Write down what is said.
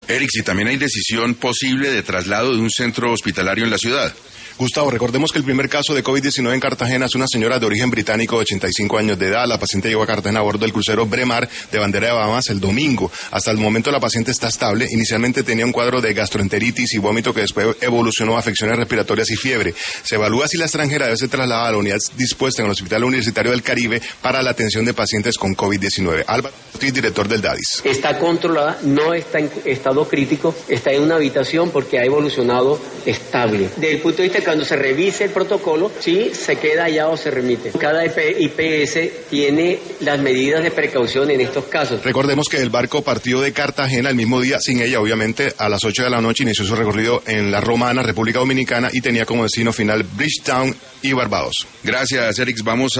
Eric, si también hay decisión posible de traslado de un centro hospitalario en la ciudad. Gustavo, recordemos que el primer caso de COVID-19 en Cartagena es una señora de origen británico de 85 años de edad. La paciente llegó a Cartagena a bordo del crucero Bremar de bandera de Bahamas el domingo. Hasta el momento la paciente está estable. Inicialmente tenía un cuadro de gastroenteritis y vómito que después evolucionó a afecciones respiratorias y fiebre. Se evalúa si la extranjera debe ser trasladada a la unidad dispuesta en el Hospital Universitario del Caribe para la atención de pacientes con COVID-19. Álvaro Ortiz, director del DADIS. Está controlada, no está en estado crítico, está en una habitación porque ha evolucionado estable. Desde el punto de vista cuando se revise el protocolo, si se queda allá o se remite. Cada IPS tiene las medidas de precaución en estos casos. Recordemos que el barco partió de Cartagena el mismo día, sin ella, obviamente, a las 8 de la noche inició su recorrido en La Romana, República Dominicana, y tenía como destino final Bridgetown y Barbados. Gracias, Eric. Vamos